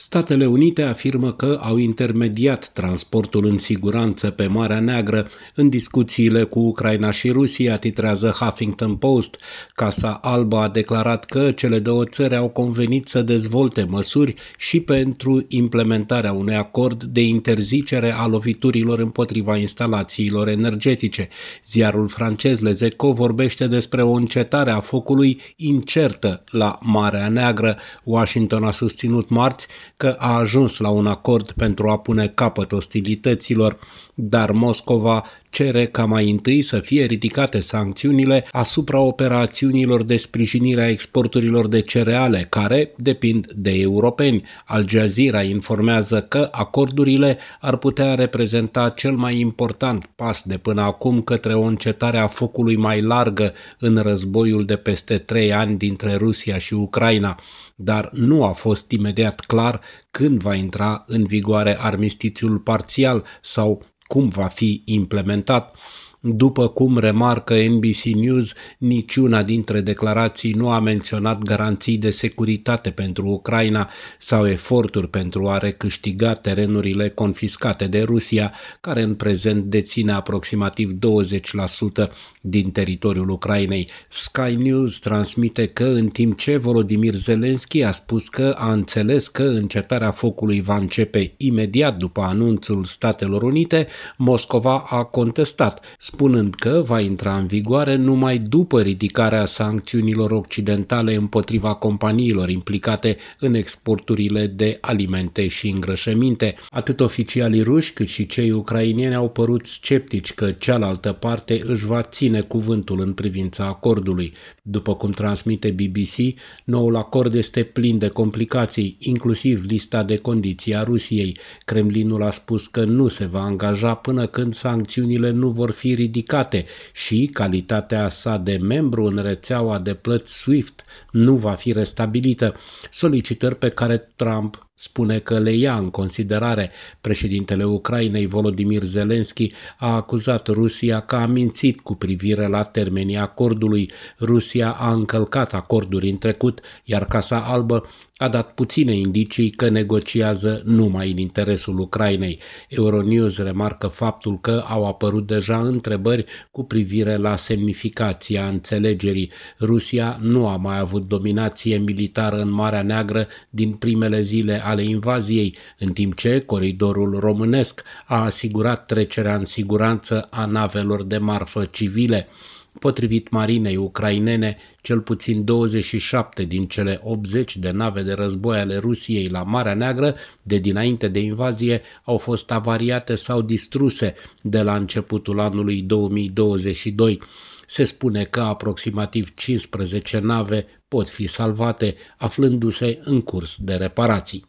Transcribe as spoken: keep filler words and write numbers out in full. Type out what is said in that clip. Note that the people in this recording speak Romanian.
Statele Unite afirmă că au intermediat transportul în siguranță pe Marea Neagră în discuțiile cu Ucraina și Rusia, titrează Huffington Post. Casa Albă a declarat că cele două țări au convenit să dezvolte măsuri și pentru implementarea unui acord de interzicere a loviturilor împotriva instalațiilor energetice. Ziarul francez Les Echos vorbește despre o încetare a focului incertă la Marea Neagră. Washington a susținut marți că a ajuns la un acord pentru a pune capăt ostilităților, dar Moscova cere ca mai întâi să fie ridicate sancțiunile asupra operațiunilor de sprijinire a exporturilor de cereale, care depind de europeni. Al Jazeera informează că acordurile ar putea reprezenta cel mai important pas de până acum către o încetare a focului mai largă în războiul de peste trei ani dintre Rusia și Ucraina, dar nu a fost imediat clar când va intra în vigoare armistițiul parțial sau cum va fi implementat. După cum remarcă N B C News, niciuna dintre declarații nu a menționat garanții de securitate pentru Ucraina sau eforturi pentru a recâștiga terenurile confiscate de Rusia, care în prezent deține aproximativ douăzeci la sută din teritoriul Ucrainei. Sky News transmite că în timp ce Volodymyr Zelensky a spus că a înțeles că încetarea focului va începe imediat după anunțul Statelor Unite, Moscova a contestat, spunând că va intra în vigoare numai după ridicarea sancțiunilor occidentale împotriva companiilor implicate în exporturile de alimente și îngrășăminte. Atât oficialii ruși cât și cei ucraineni au părut sceptici că cealaltă parte își va ține cuvântul în privința acordului. După cum transmite B B C, noul acord este plin de complicații, inclusiv lista de condiții a Rusiei. Kremlinul a spus că nu se va angaja până când sancțiunile nu vor fi ridicate și calitatea sa de membru în rețeaua de plăți SWIFT nu va fi restabilită, solicitări pe care Trump spune că le ia în considerare. Președintele Ucrainei, Volodymyr Zelensky, a acuzat Rusia că a mințit cu privire la termenii acordului. Rusia a încălcat acorduri în trecut, iar Casa Albă a dat puține indicii că negociază numai în interesul Ucrainei. Euronews remarcă faptul că au apărut deja întrebări cu privire la semnificația înțelegerii. Rusia nu a mai avut dominație militară în Marea Neagră din primele zile ale invaziei, în timp ce coridorul românesc a asigurat trecerea în siguranță a navelor de marfă civile. Potrivit marinei ucrainene, cel puțin douăzeci și șapte din cele optzeci de nave de război ale Rusiei la Marea Neagră de dinainte de invazie au fost avariate sau distruse de la începutul anului două mii douăzeci și doi. Se spune că aproximativ cincisprezece nave pot fi salvate, aflându-se în curs de reparații.